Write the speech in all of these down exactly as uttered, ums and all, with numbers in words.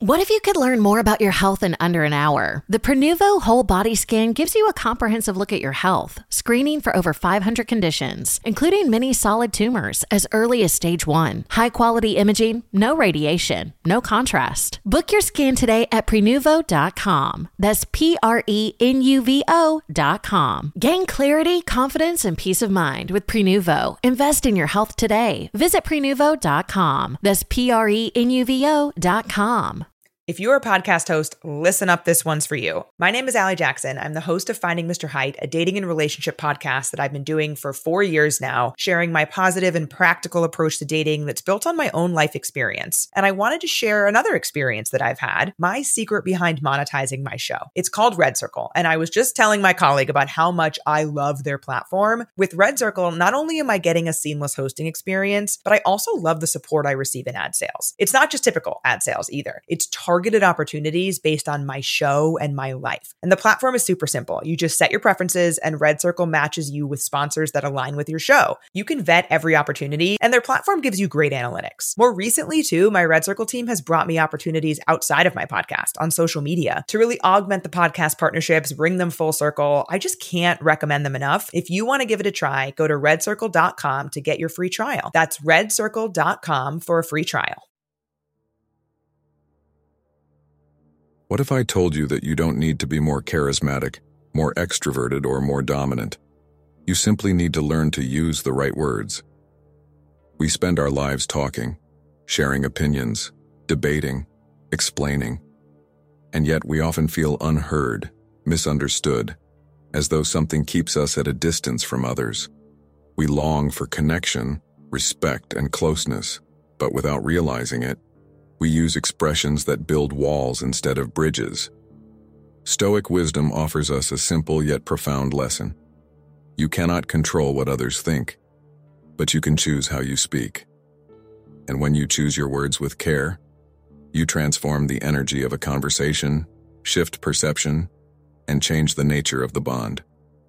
What if you could learn more about your health in under an hour? The Prenuvo Whole Body Scan gives you a comprehensive look at your health, screening for over five hundred conditions, including many solid tumors as early as stage one. High-quality imaging, no radiation, no contrast. Book your scan today at prenuvo dot com. That's P R E N U V O dot com. Gain clarity, confidence, and peace of mind with Prenuvo. Invest in your health today. Visit prenuvo dot com. That's P R E N U V O dot com. If you're a podcast host, listen up, this one's for you. My name is Allie Jackson. I'm the host of Finding Mister Height, a dating and relationship podcast that I've been doing for four years now, sharing my positive and practical approach to dating that's built on my own life experience. And I wanted to share another experience that I've had, my secret behind monetizing my show. It's called Red Circle, and I was just telling my colleague about how much I love their platform. With Red Circle, not only am I getting a seamless hosting experience, but I also love the support I receive in ad sales. It's not just typical ad sales either. It's targeted targeted opportunities based on my show and my life. And the platform is super simple. You just set your preferences and Red Circle matches you with sponsors that align with your show. You can vet every opportunity and their platform gives you great analytics. More recently too, my Red Circle team has brought me opportunities outside of my podcast on social media to really augment the podcast partnerships, bring them full circle. I just can't recommend them enough. If you want to give it a try, go to red circle dot com to get your free trial. That's red circle dot com for a free trial. What if I told you that you don't need to be more charismatic, more extroverted, or more dominant? You simply need to learn to use the right words. We spend our lives talking, sharing opinions, debating, explaining, and yet we often feel unheard, misunderstood, as though something keeps us at a distance from others. We long for connection, respect, and closeness, but without realizing it, we use expressions that build walls instead of bridges. Stoic wisdom offers us a simple yet profound lesson. You cannot control what others think, but you can choose how you speak. And when you choose your words with care, you transform the energy of a conversation, shift perception, and change the nature of the bond.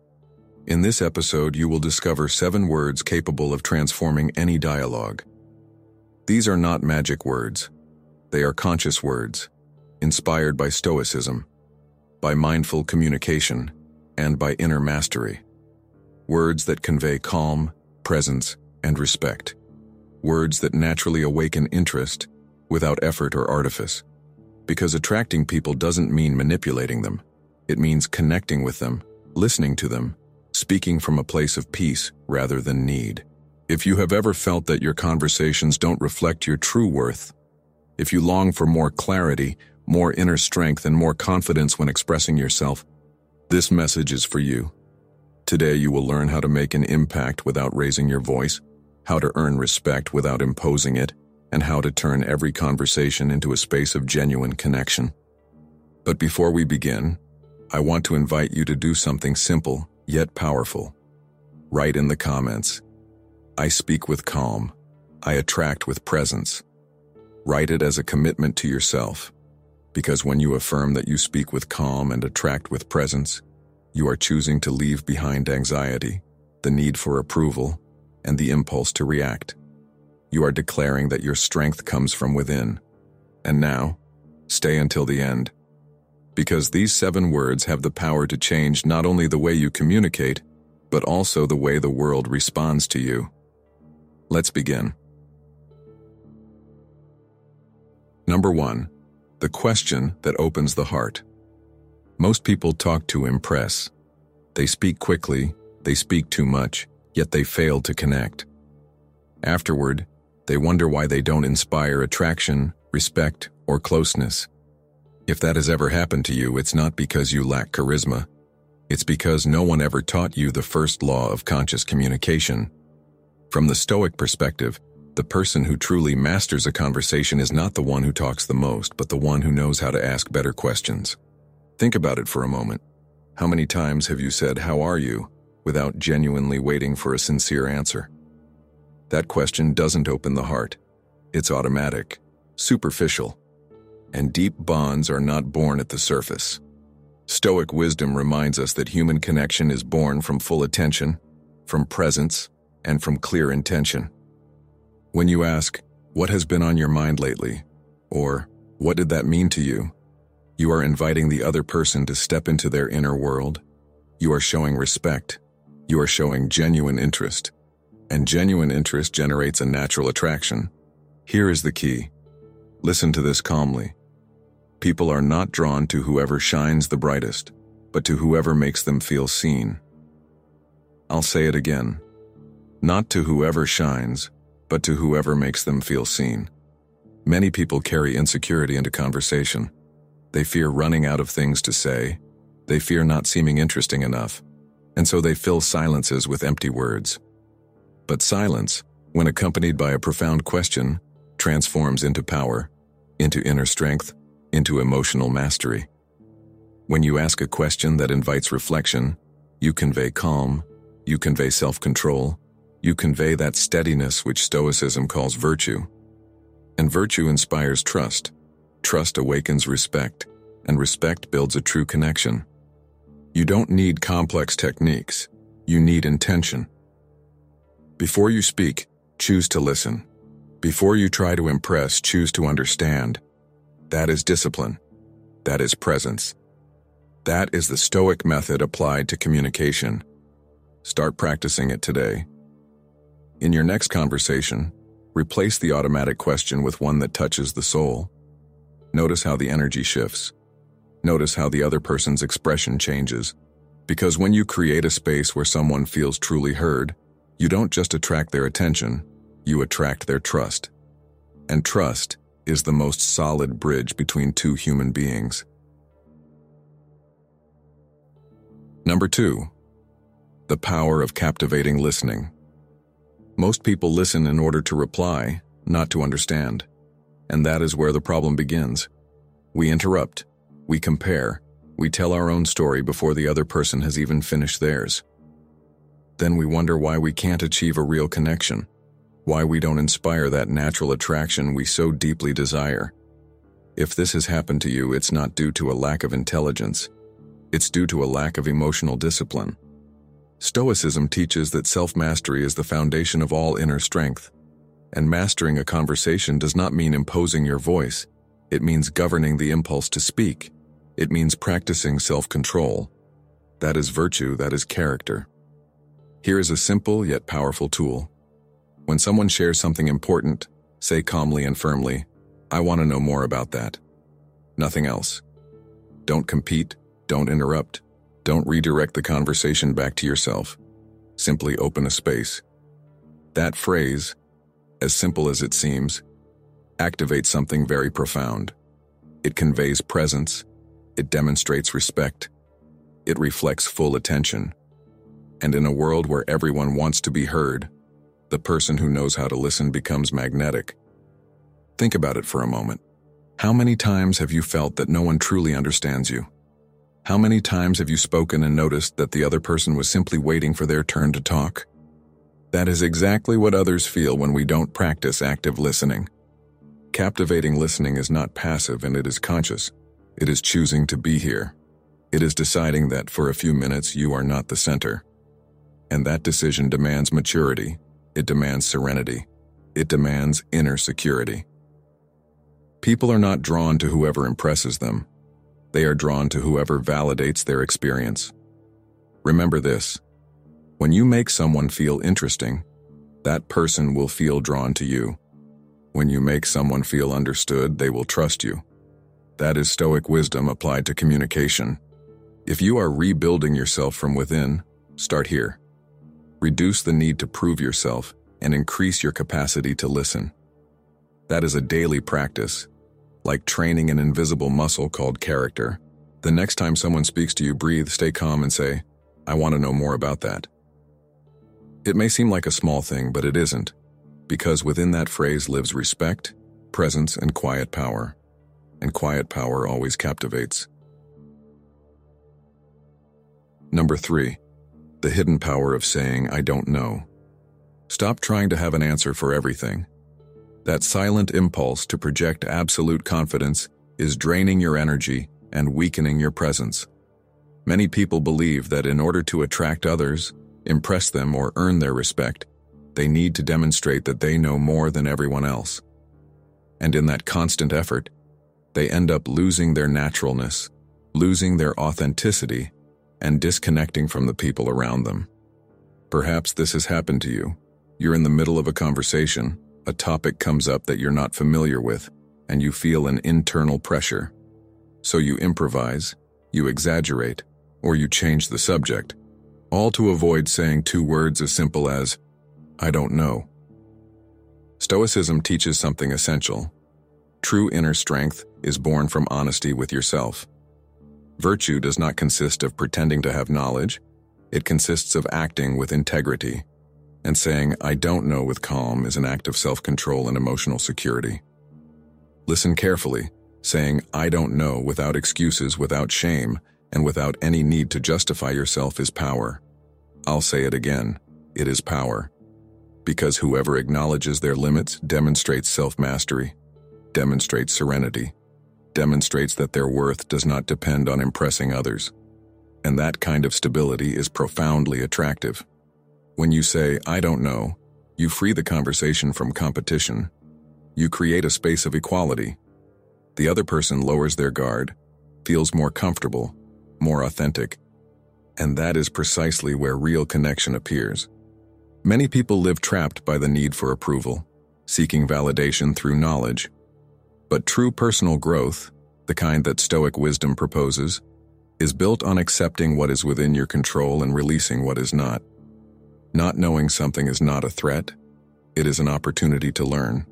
In this episode, you will discover seven words capable of transforming any dialogue. These are not magic words. They are conscious words, inspired by Stoicism, by mindful communication, and by inner mastery. Words that convey calm, presence, and respect. Words that naturally awaken interest without effort or artifice. Because attracting people doesn't mean manipulating them. It means connecting with them, listening to them, speaking from a place of peace rather than need. If you have ever felt that your conversations don't reflect your true worth, if you long for more clarity, more inner strength, and more confidence when expressing yourself, this message is for you. Today you will learn how to make an impact without raising your voice, how to earn respect without imposing it, and how to turn every conversation into a space of genuine connection. But before we begin, I want to invite you to do something simple yet powerful. Write in the comments, "I speak with calm. I attract with presence." Write it as a commitment to yourself, because when you affirm that you speak with calm and attract with presence, you are choosing to leave behind anxiety, the need for approval, and the impulse to react. You are declaring that your strength comes from within. And now, stay until the end, because these seven words have the power to change not only the way you communicate, but also the way the world responds to you. Let's begin. Number one, the question that opens the heart. Most people talk to impress. They speak quickly, they speak too much, yet they fail to connect. Afterward, they wonder why they don't inspire attraction, respect, or closeness. If that has ever happened to you, it's not because you lack charisma. It's because no one ever taught you the first law of conscious communication. From the Stoic perspective, the person who truly masters a conversation is not the one who talks the most, but the one who knows how to ask better questions. Think about it for a moment. How many times have you said, "How are you?" without genuinely waiting for a sincere answer? That question doesn't open the heart. It's automatic, superficial, and deep bonds are not born at the surface. Stoic wisdom reminds us that human connection is born from full attention, from presence, and from clear intention. When you ask, "What has been on your mind lately?" or What did that mean to you? You are inviting the other person to step into their inner world. You are showing respect. You are showing genuine interest. And genuine interest generates a natural attraction. Here is the key. Listen to this calmly. People are not drawn to whoever shines the brightest, but to whoever makes them feel seen. I'll say it again. Not to whoever shines, but to whoever makes them feel seen. Many people carry insecurity into conversation. They fear running out of things to say. They fear not seeming interesting enough. And so they fill silences with empty words. But silence, when accompanied by a profound question, transforms into power, into inner strength, into emotional mastery. When you ask a question that invites reflection, you convey calm, you convey self-control, you convey that steadiness which Stoicism calls virtue. And virtue inspires trust. Trust awakens respect, and respect builds a true connection. You don't need complex techniques. You need intention. Before you speak, choose to listen. Before you try to impress, choose to understand. That is discipline. That is presence. That is the Stoic method applied to communication. Start practicing it today. In your next conversation, replace the automatic question with one that touches the soul. Notice how the energy shifts. Notice how the other person's expression changes. Because when you create a space where someone feels truly heard, you don't just attract their attention, you attract their trust. And trust is the most solid bridge between two human beings. Number two, the power of captivating listening. Most people listen in order to reply, not to understand. And that is where the problem begins. We interrupt, we compare, we tell our own story before the other person has even finished theirs. Then we wonder why we can't achieve a real connection, why we don't inspire that natural attraction we so deeply desire. If this has happened to you, it's not due to a lack of intelligence. It's due to a lack of emotional discipline. Stoicism teaches that self-mastery is the foundation of all inner strength. And mastering a conversation does not mean imposing your voice. It means governing the impulse to speak. It means practicing self-control. That is virtue, that is character. Here is a simple yet powerful tool. When someone shares something important, say calmly and firmly, "I want to know more about that." Nothing else. Don't compete, don't interrupt, don't redirect the conversation back to yourself. Simply open a space. That phrase, as simple as it seems, activates something very profound. It conveys presence, it demonstrates respect, it reflects full attention. And in a world where everyone wants to be heard, the person who knows how to listen becomes magnetic. Think about it for a moment. How many times have you felt that no one truly understands you? How many times have you spoken and noticed that the other person was simply waiting for their turn to talk? That is exactly what others feel when we don't practice active listening. Captivating listening is not passive, and it is conscious. It is choosing to be here. It is deciding that for a few minutes you are not the center. And that decision demands maturity. It demands serenity. It demands inner security. People are not drawn to whoever impresses them. They are drawn to whoever validates their experience. Remember this. When you make someone feel interesting, that person will feel drawn to you. When you make someone feel understood, they will trust you. That is Stoic wisdom applied to communication. If you are rebuilding yourself from within, start here. Reduce the need to prove yourself and increase your capacity to listen. That is a daily practice, like training an invisible muscle called character. The next time someone speaks to you, breathe, stay calm, and say, "I want to know more about that." It may seem like a small thing, but it isn't, because within that phrase lives respect, presence, and quiet power. And quiet power always captivates. Number three, the hidden power of saying, "I don't know." Stop trying to have an answer for everything. That silent impulse to project absolute confidence is draining your energy and weakening your presence. Many people believe that in order to attract others, impress them, or earn their respect, they need to demonstrate that they know more than everyone else. And in that constant effort, they end up losing their naturalness, losing their authenticity, and disconnecting from the people around them. Perhaps this has happened to you. You're in the middle of a conversation, a topic comes up that you're not familiar with, and you feel an internal pressure. So you improvise, you exaggerate, or you change the subject, all to avoid saying two words as simple as, "I don't know." Stoicism teaches something essential. True inner strength is born from honesty with yourself. Virtue does not consist of pretending to have knowledge. It consists of acting with integrity, and saying, "I don't know" with calm is an act of self-control and emotional security. Listen carefully. Saying, "I don't know" without excuses, without shame, and without any need to justify yourself is power. I'll say it again. It is power. Because whoever acknowledges their limits demonstrates self-mastery, demonstrates serenity, demonstrates that their worth does not depend on impressing others. And that kind of stability is profoundly attractive. When you say, "I don't know," you free the conversation from competition. You create a space of equality. The other person lowers their guard, feels more comfortable, more authentic. And that is precisely where real connection appears. Many people live trapped by the need for approval, seeking validation through knowledge. But true personal growth, the kind that Stoic wisdom proposes, is built on accepting what is within your control and releasing what is not. Not knowing something is not a threat, it is an opportunity to learn.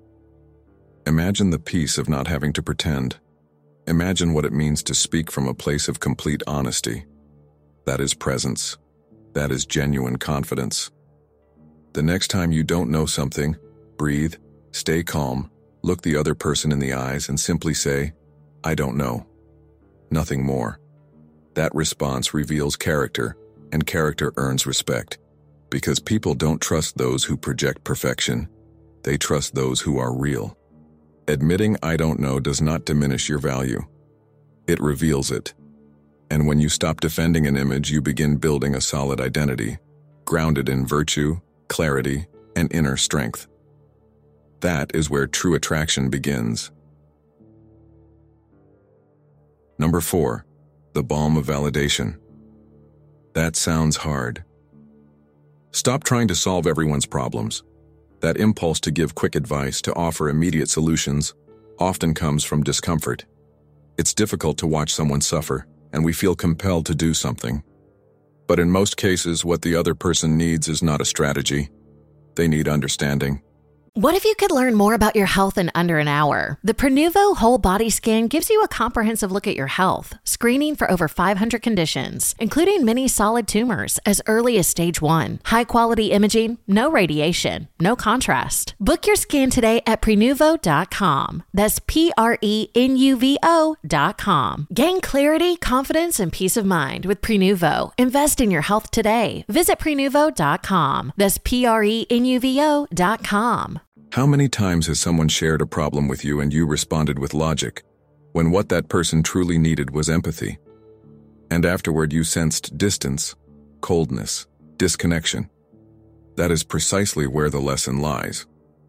Imagine the peace of not having to pretend. Imagine what it means to speak from a place of complete honesty. That is presence. That is genuine confidence. The next time you don't know something, breathe, stay calm, look the other person in the eyes and simply say, "I don't know." Nothing more. That response reveals character, and character earns respect. Because people don't trust those who project perfection. They trust those who are real. Admitting "I don't know" does not diminish your value. It reveals it. And when you stop defending an image, you begin building a solid identity, grounded in virtue, clarity, and inner strength. That is where true attraction begins. Number four, the balm of validation. That sounds hard. Stop trying to solve everyone's problems. That impulse to give quick advice, to offer immediate solutions, often comes from discomfort. It's difficult to watch someone suffer, and we feel compelled to do something. But in most cases, what the other person needs is not a strategy. They need understanding. What if you could learn more about your health in under an hour? The Prenuvo Whole Body Scan gives you a comprehensive look at your health, screening for over five hundred conditions, including many solid tumors as early as stage one. High-quality imaging, no radiation, no contrast. Book your scan today at Prenuvo dot com. That's P R E N U V O dot com. Gain clarity, confidence, and peace of mind with Prenuvo. Invest in your health today. Visit Prenuvo dot com. That's P R E N U V O dot com. How many times has someone shared a problem with you and you responded with logic, when what that person truly needed was empathy? And afterward you sensed distance, coldness, disconnection. That is precisely where the lesson lies.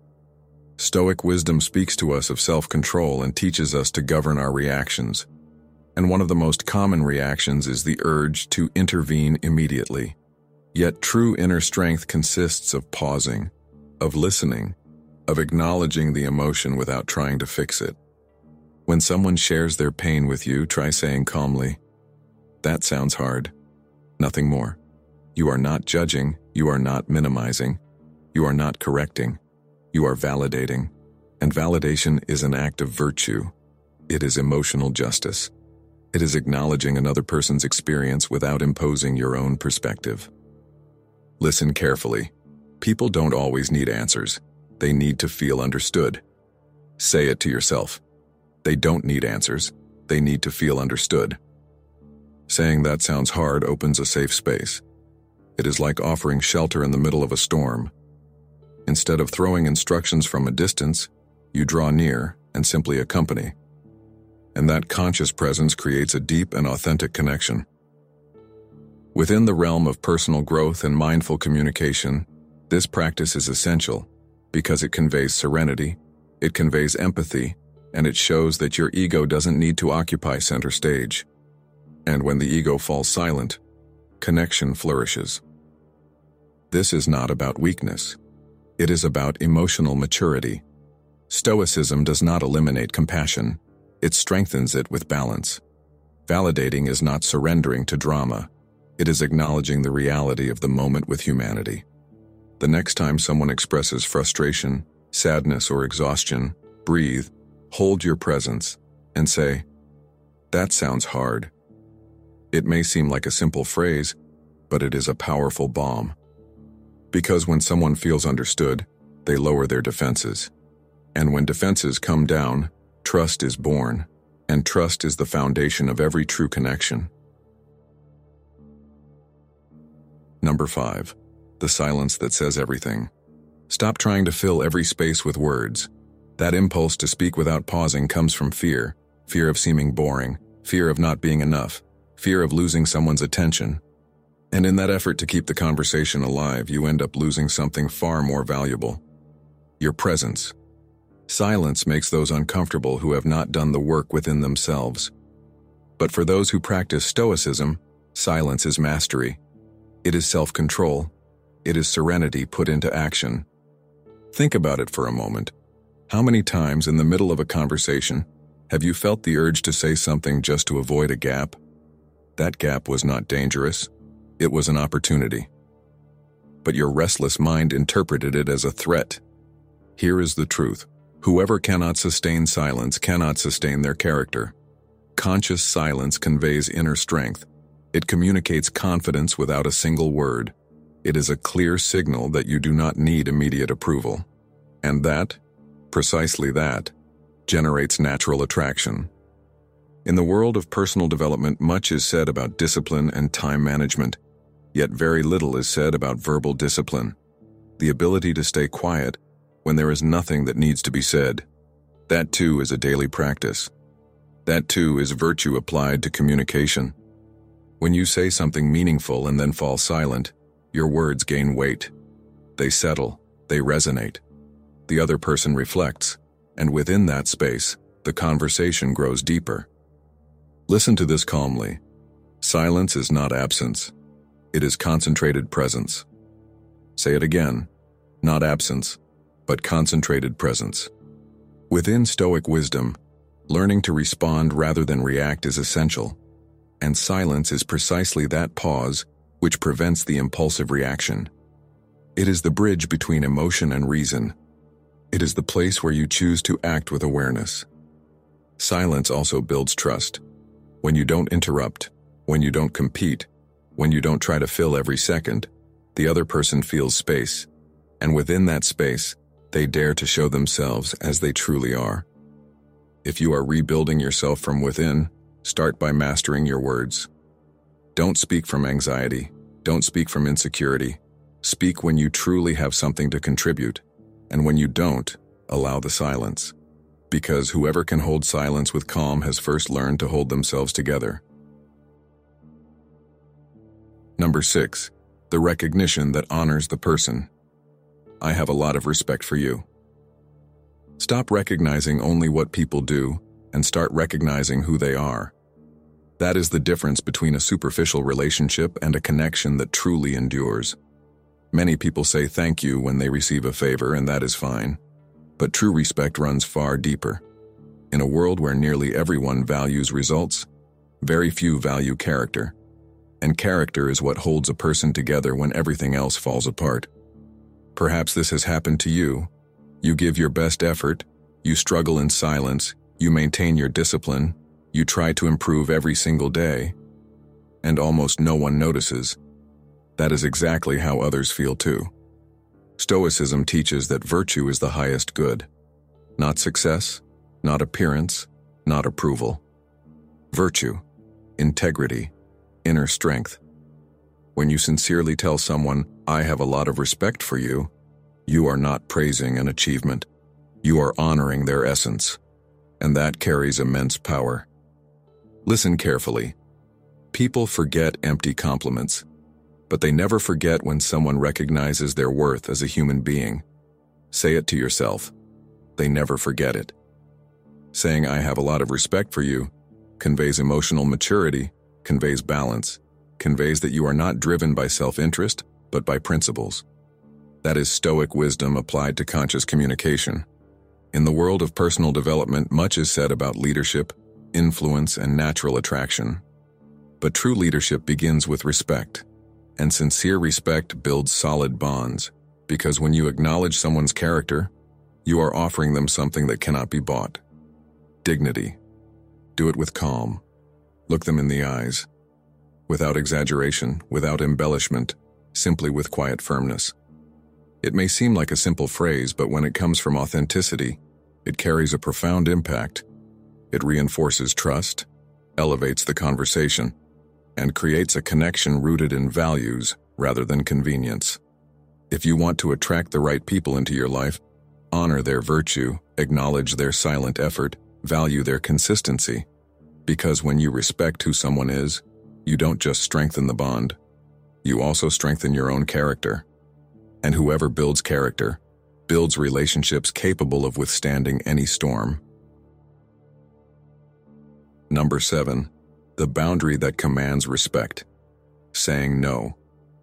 Stoic wisdom speaks to us of self-control and teaches us to govern our reactions. And one of the most common reactions is the urge to intervene immediately. Yet true inner strength consists of pausing, of listening, of acknowledging the emotion without trying to fix it. When someone shares their pain with you, try saying calmly, "That sounds hard." Nothing more. You are not judging, you are not minimizing, you are not correcting, you are validating. And validation is an act of virtue. It is emotional justice. It is acknowledging another person's experience without imposing your own perspective. Listen carefully. People don't always need answers. They need to feel understood. Say it to yourself. They don't need answers. They need to feel understood. Saying "that sounds hard" opens a safe space. It is like offering shelter in the middle of a storm. Instead of throwing instructions from a distance, you draw near and simply accompany. And that conscious presence creates a deep and authentic connection. Within the realm of personal growth and mindful communication, this practice is essential because it conveys serenity, it conveys empathy, and it shows that your ego doesn't need to occupy center stage. And when the ego falls silent, connection flourishes. This is not about weakness. It is about emotional maturity. Stoicism does not eliminate compassion. It strengthens it with balance. Validating is not surrendering to drama. It is acknowledging the reality of the moment with humanity. The next time someone expresses frustration, sadness, or exhaustion, breathe, hold your presence, and say, "That sounds hard." It may seem like a simple phrase, but it is a powerful balm. Because when someone feels understood, they lower their defenses. And when defenses come down, trust is born, and trust is the foundation of every true connection. Number five, the silence that says everything. Stop trying to fill every space with words. That impulse to speak without pausing comes from fear, fear of seeming boring, fear of not being enough, fear of losing someone's attention. And in that effort to keep the conversation alive, you end up losing something far more valuable: your presence. Silence makes those uncomfortable who have not done the work within themselves. But for those who practice Stoicism, silence is mastery. It is self-control. It is serenity put into action. Think about it for a moment. How many times in the middle of a conversation have you felt the urge to say something just to avoid a gap? That gap was not dangerous. It was an opportunity. But your restless mind interpreted it as a threat. Here is the truth. Whoever cannot sustain silence cannot sustain their character. Conscious silence conveys inner strength. It communicates confidence without a single word. It is a clear signal that you do not need immediate approval. And that, precisely that, generates natural attraction. In the world of personal development, much is said about discipline and time management, yet very little is said about verbal discipline, the ability to stay quiet when there is nothing that needs to be said. That too is a daily practice. That too is virtue applied to communication. When you say something meaningful and then fall silent, your words gain weight. They settle, they resonate. The other person reflects, and within that space, the conversation grows deeper. Listen to this calmly. Silence is not absence. It is concentrated presence. Say it again. Not absence, but concentrated presence. Within Stoic wisdom, learning to respond rather than react is essential, and silence is precisely that pause which prevents the impulsive reaction. It is the bridge between emotion and reason. It is the place where you choose to act with awareness. Silence also builds trust. When you don't interrupt, when you don't compete, when you don't try to fill every second, the other person feels space, and within that space, they dare to show themselves as they truly are. If you are rebuilding yourself from within, start by mastering your words. Don't speak from anxiety. Don't speak from insecurity. Speak when you truly have something to contribute, and when you don't, allow the silence. Because whoever can hold silence with calm has first learned to hold themselves together. Number six, the recognition that honors the person. I have a lot of respect for you. Stop recognizing only what people do and start recognizing who they are. That is the difference between a superficial relationship and a connection that truly endures. Many people say thank you when they receive a favor, and that is fine. But true respect runs far deeper. In a world where nearly everyone values results, very few value character. And character is what holds a person together when everything else falls apart. Perhaps this has happened to you. You give your best effort, you struggle in silence, you maintain your discipline, you try to improve every single day, and almost no one notices. That is exactly how others feel too. Stoicism teaches that virtue is the highest good. Not success, not appearance, not approval. Virtue, integrity, inner strength. When you sincerely tell someone, "I have a lot of respect for you," you are not praising an achievement. You are honoring their essence, and that carries immense power. Listen carefully. People forget empty compliments, but they never forget when someone recognizes their worth as a human being. Say it to yourself. They never forget it. Saying I have a lot of respect for you conveys emotional maturity, conveys balance, conveys that you are not driven by self-interest, but by principles. That is Stoic wisdom applied to conscious communication. In the world of personal development, much is said about leadership, influence, and natural attraction. But true leadership begins with respect, and sincere respect builds solid bonds, because when you acknowledge someone's character, you are offering them something that cannot be bought. Dignity. Do it with calm. Look them in the eyes. Without exaggeration, without embellishment, simply with quiet firmness. It may seem like a simple phrase, but when it comes from authenticity, it carries a profound impact. It reinforces trust, elevates the conversation, and creates a connection rooted in values rather than convenience. If you want to attract the right people into your life, honor their virtue, acknowledge their silent effort, value their consistency. Because when you respect who someone is, you don't just strengthen the bond, you also strengthen your own character. And whoever builds character, builds relationships capable of withstanding any storm. Number seven, the boundary that commands respect. Saying no.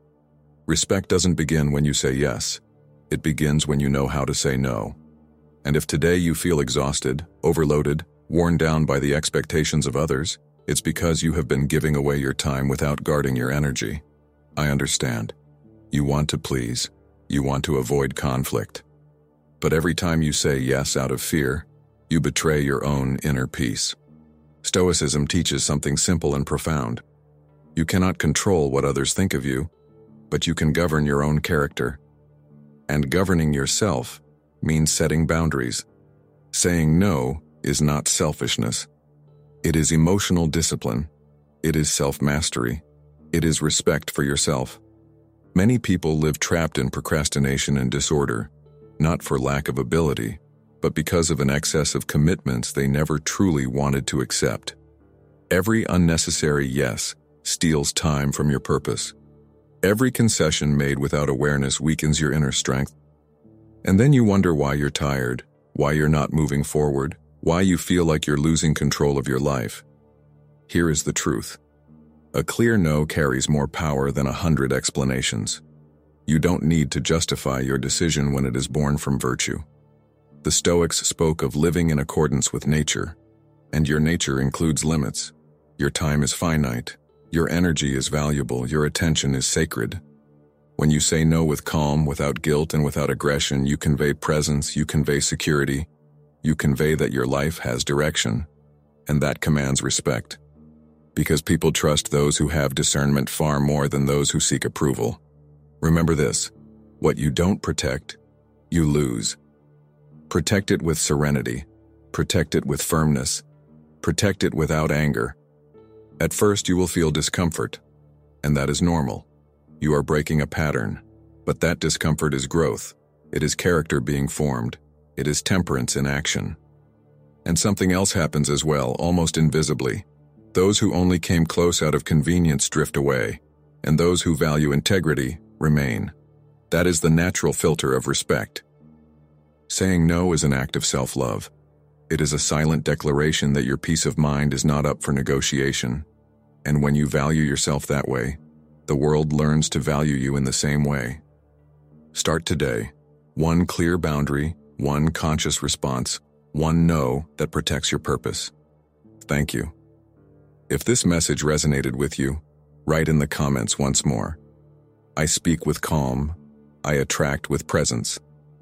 Respect doesn't begin when you say yes. It begins when you know how to say no. And if today you feel exhausted, overloaded, worn down by the expectations of others, it's because you have been giving away your time without guarding your energy. I understand. You want to please. You want to avoid conflict. But every time you say yes out of fear, you betray your own inner peace. Stoicism teaches something simple and profound. You cannot control what others think of you, but you can govern your own character. And governing yourself means setting boundaries. Saying no is not selfishness. It is emotional discipline. It is self-mastery. It is respect for yourself. Many people live trapped in procrastination and disorder, not for lack of ability, but because of an excess of commitments they never truly wanted to accept. Every unnecessary yes steals time from your purpose. Every concession made without awareness weakens your inner strength. And then you wonder why you're tired, why you're not moving forward, why you feel like you're losing control of your life. Here is the truth. A clear no carries more power than a hundred explanations. You don't need to justify your decision when it is born from virtue. The Stoics spoke of living in accordance with nature, and your nature includes limits. Your time is finite. Your energy is valuable. Your attention is sacred. When you say no with calm, without guilt, and without aggression, you convey presence, you convey security, you convey that your life has direction, and that commands respect. Because people trust those who have discernment far more than those who seek approval. Remember this: what you don't protect, you lose. Protect it with serenity. Protect it with firmness. Protect it without anger. At first you will feel discomfort, and that is normal. You are breaking a pattern, but that discomfort is growth. It is character being formed. It is temperance in action. And something else happens as well, almost invisibly. Those who only came close out of convenience drift away, and those who value integrity remain. That is the natural filter of respect. Saying no is an act of self-love. It is a silent declaration that your peace of mind is not up for negotiation. And when you value yourself that way, the world learns to value you in the same way. Start today. One clear boundary, one conscious response, one no that protects your purpose. Thank you. If this message resonated with you, write in the comments once more. I speak with calm. I attract with presence.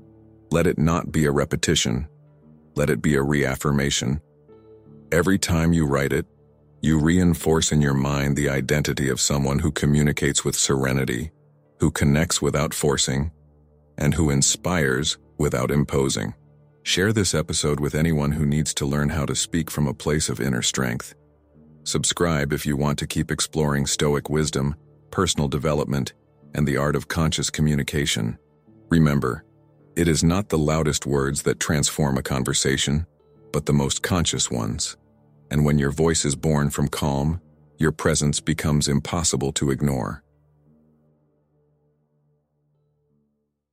Let it not be a repetition. Let it be a reaffirmation. Every time you write it, you reinforce in your mind the identity of someone who communicates with serenity, who connects without forcing, and who inspires without imposing. Share this episode with anyone who needs to learn how to speak from a place of inner strength. Subscribe if you want to keep exploring Stoic wisdom, personal development, and the art of conscious communication. Remember, it is not the loudest words that transform a conversation, but the most conscious ones. And when your voice is born from calm, your presence becomes impossible to ignore.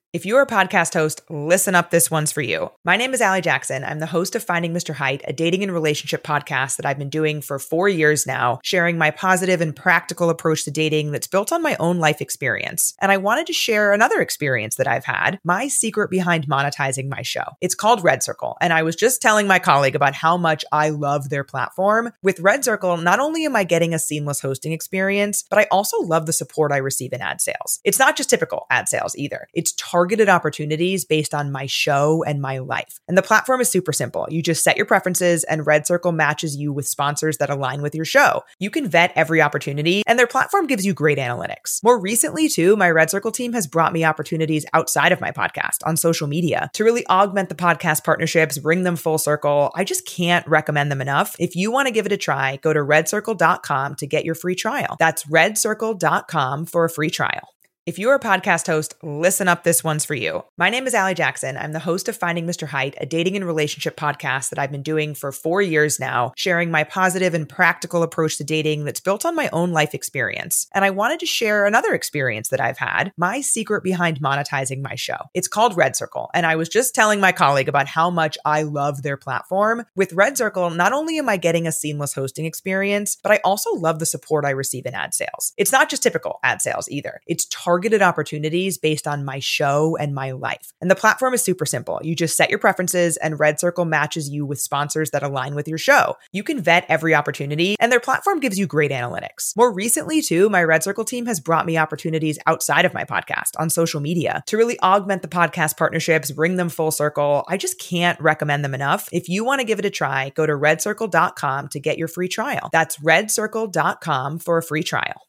If you're a podcast host, listen up, this one's for you. My name is Allie Jackson. I'm the host of Finding Mister Height, a dating and relationship podcast that I've been doing for four years now, sharing my positive and practical approach to dating that's built on my own life experience. And I wanted to share another experience that I've had, my secret behind monetizing my show. It's called Red Circle, and I was just telling my colleague about how much I love their platform. With Red Circle, not only am I getting a seamless hosting experience, but I also love the support I receive in ad sales. It's not just typical ad sales either. It's targeted opportunities based on my show and my life. And the platform is super simple. You just set your preferences and Red Circle matches you with sponsors that align with your show. You can vet every opportunity and their platform gives you great analytics. More recently too, my Red Circle team has brought me opportunities outside of my podcast on social media to really augment the podcast partnerships, bring them full circle. I just can't recommend them enough. If you want to give it a try, go to red circle dot com to get your free trial. That's red circle dot com for a free trial. If you're a podcast host, listen up, this one's for you. My name is Allie Jackson. I'm the host of Finding Mister Height, a dating and relationship podcast that I've been doing for four years now, sharing my positive and practical approach to dating that's built on my own life experience. And I wanted to share another experience that I've had, my secret behind monetizing my show. It's called Red Circle, and I was just telling my colleague about how much I love their platform. With Red Circle, not only am I getting a seamless hosting experience, but I also love the support I receive in ad sales. It's not just typical ad sales either. It's targeted targeted opportunities based on my show and my life. And the platform is super simple. You just set your preferences and Red Circle matches you with sponsors that align with your show. You can vet every opportunity and their platform gives you great analytics. More recently too, my Red Circle team has brought me opportunities outside of my podcast on social media to really augment the podcast partnerships, bring them full circle. I just can't recommend them enough. If you want to give it a try, go to red circle dot com to get your free trial. That's red circle dot com for a free trial.